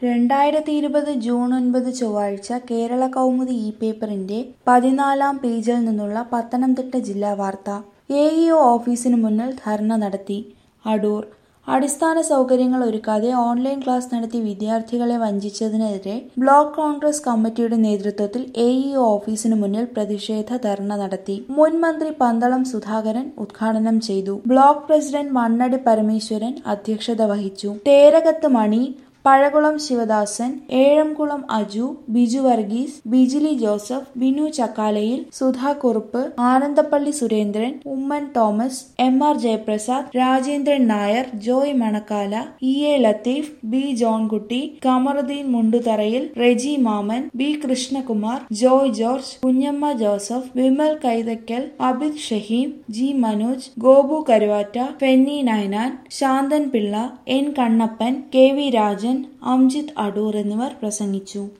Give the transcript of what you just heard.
2020 June 9 ചൊവ്വാഴ്ച കേരള കൗമുദി പേപ്പറിന്റെ 14-ാം പേജിൽ നിന്നുള്ള പത്തനംതിട്ട ജില്ലാ വാർത്ത. എഇഒ ഓഫീസിനു മുന്നിൽ ധർണ നടത്തി. അടൂർ. അടിസ്ഥാന സൗകര്യങ്ങൾ ഒരുക്കാതെ ഓൺലൈൻ ക്ലാസ് നടത്തി വിദ്യാർത്ഥികളെ വഞ്ചിച്ചതിനെതിരെ ബ്ലോക്ക് കോൺഗ്രസ് കമ്മിറ്റിയുടെ നേതൃത്വത്തിൽ എഇഒ ഓഫീസിനു മുന്നിൽ പ്രതിഷേധ ധർണ നടത്തി. മുൻ മന്ത്രി പന്തളം സുധാകരൻ ഉദ്ഘാടനം ചെയ്തു. ബ്ലോക്ക് പ്രസിഡന്റ് മണ്ണടി പരമേശ്വരൻ അധ്യക്ഷത വഹിച്ചു. Therakath Mani, Pazhakulam Sivadasan, Ezhamkulam Aju, Biju Varghese, Bijili Joseph, Binu Chakkalayil, Sudha Kurup, Anandapally Surendran, Oommen Thomas, M R. Jayaprasad, Rajendran Nair, Joy Manakkala, E A. Latheef, B. Johnkutty, Kamaruddin Mundutharayil, Reji Mammen, B. Krishnakumar, Joy George, Kunjamma Joseph, Vimal Kaithakkal, Abid Shaheem, G. Manoj, Gopu Karuvatta, Fenny Ninan, Santhan Pillai, N. Kannappan, K. V. Rajan, Amjith Adoor എന്നിവർ പ്രസംഗിച്ചു.